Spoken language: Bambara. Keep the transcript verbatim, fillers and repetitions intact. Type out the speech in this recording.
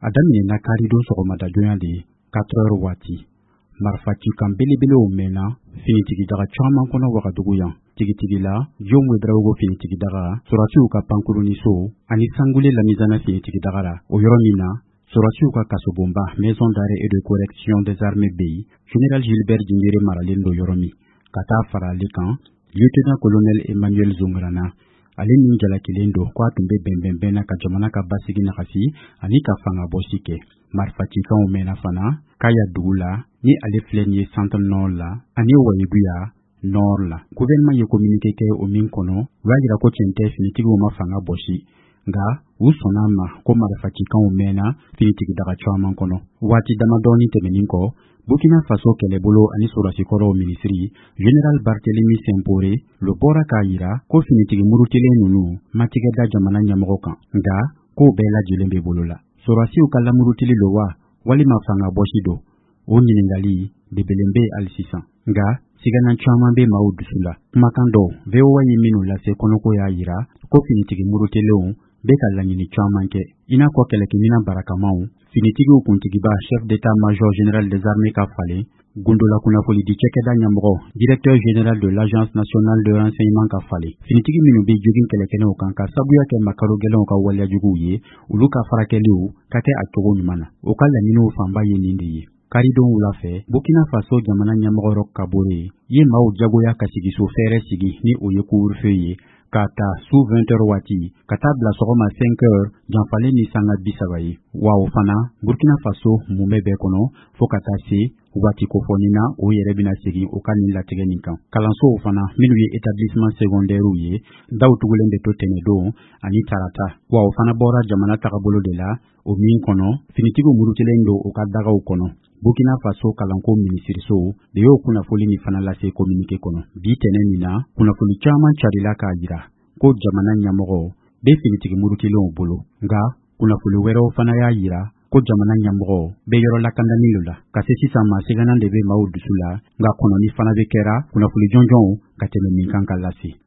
a daminɛna karidon sɔgɔmada jonya de quatre heures waati marifaci kan belebele o mɛnna finitigidaga caman kɔnɔ wagadugu yan tigitigi la John Wedraogo finitigidaga sorasiw ka pankuruniso ani sangule lamizana finitigidaga la o yɔrɔ min na sorasiw ka kasobonba maison d'arrêt et de correction des armées B I général Gilbert Djingere maralen do yɔrɔ min ka taa fara ale kan lieutenant colonel Emmanuel Zongrana ale min jalakilen do ko a tun bɛ bɛnbɛnbɛn na ka jamana ka basigi nagasi ani ka fanga bɔsi kɛ marifacikanw mɛnna fana kaya dugu la ni ale filɛ nin ye centre nord la ani Wayiguya nord la gouvernement ye communiqué kɛ o min kɔnɔ u y'a jira ko tiɲɛ tɛ finitigiw ma fanga bɔsi nka u sɔnna ma ko marifacikanw mɛnna finitigidaga caman kɔnɔ waati damadɔɔni tɛmɛnin kɔ Burkina Faso kɛlɛbolo ani sɔrɔsikɔrɔw minisiri Général Barthélemy Sempore lo bɔra k'a yira ko finitigi murutilen ninnu ma tigɛ da jamana ɲɛmɔgɔ kan nka ko bɛɛ lajɛlen bɛ bolo la sɔrɔsiw ka lamurutili lo wa walima fanga bɔsi do o ɲiningali debelen bɛ hali sisan nka sigana caman bɛ maaw dusu la kumakan dɔw V O A ye minnu lase kɔnɔko y'a yira ko finitigi murutilenw bɛ ka laɲini caman kɛ i n'a fɔ kɛlɛkɛminan barakamaw finitigiw kuntigiba chef d'état-major général des armées ka falen gundola kunnafoni di cɛkɛda ɲɛmɔgɔ directeur général de l'agence nationale de renseignement ka falen finitigi minnu bɛ jogin kɛlɛkɛnɛw kan ka sabuya kɛ makaro gɛlɛnw ka waleyajuguw ye olu ka farakɛliw ka kɛ a cogo ɲuman na o ka laɲiniw fanba ye nin de ye karidon wula fɛ Burkina Faso jamana ɲɛmɔgɔ Roch Kabore ye maaw jagoya ka sigiso fɛɛrɛ sigi ni o ye couvre-feu ye ka ta su vingt heures waati ka taa bila sɔgɔma cinq heures janfalen ni sanga bisaba ye wa o fana Burkina Faso mun bɛ bɛɛ kɔnɔ fo ka taa se waati kofɔni na o yɛrɛ bɛna segin o ka nin latigɛ nin kan kalansow fana minnu ye établissement secondaires ye daw tugulen bɛ to tɛnɛdon ani tarata wa o fana bɔra jamana tagabolo de la o min kɔnɔ finitigiw murutilen do o ka dagaw kɔnɔ Burkina Faso kalanko minisiriso de y'o kunnafoni min fana lase communiqué kɔnɔ bi tɛnɛ min na kunnafoni caman carila k'a yira ko jamana ɲɛmɔgɔ bɛ finitigi murutilenw bolo nka kunnafoni wɛrɛw fana y'a yira ko jamana ɲɛmɔgɔ bɛ yɔrɔ lakandani la ka se sisan ma segana de bɛ maaw dusu la nka kɔnɔni fana bɛ kɛra kunnafoni jɔnjɔnw ka tɛmɛ min kan ka lase